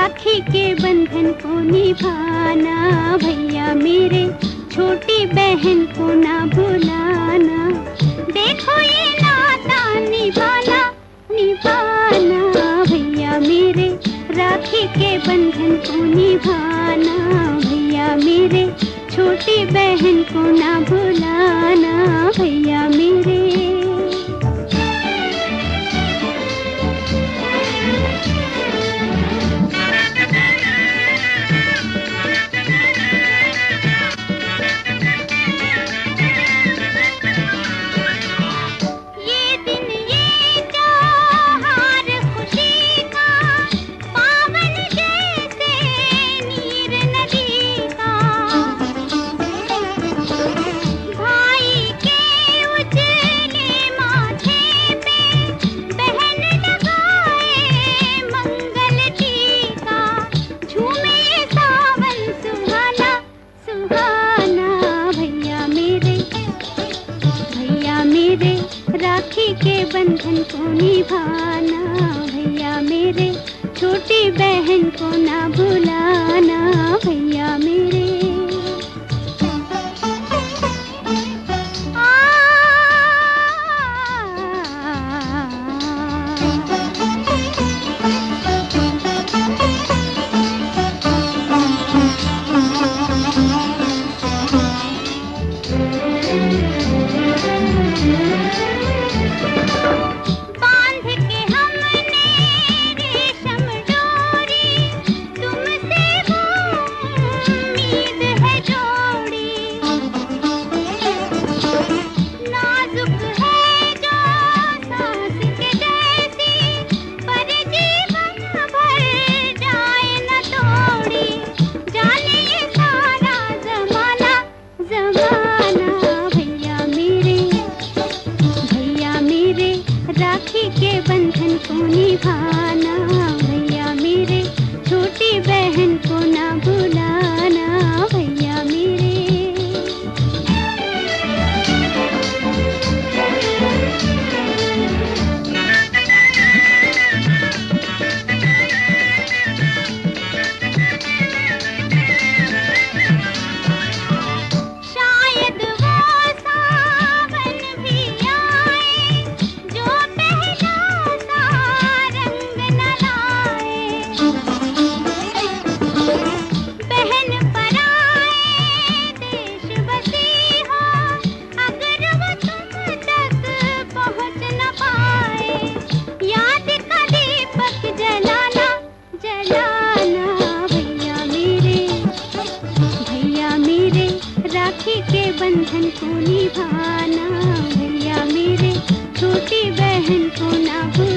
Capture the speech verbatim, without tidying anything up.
राखी के बंधन को निभाना, भैया मेरे छोटी बहन को ना भुलाना। देखो ये नाता निभाना निभाना, भैया मेरे राखी के बंधन को निभाना, भैया मेरे छोटी बहन को ना भुलाना, भैया मेरे। राखी के बंधन को निभाना, भैया मेरे छोटी बहन को ना भुलाना, भैया मेरे। राखी के बंधन को निभाना, भैया मेरे छोटी बहन को ना भुलाना, भैया मेरे। राखी के बंधन को निभाना, भैया मेरे छोटी बहन को ना भूलना।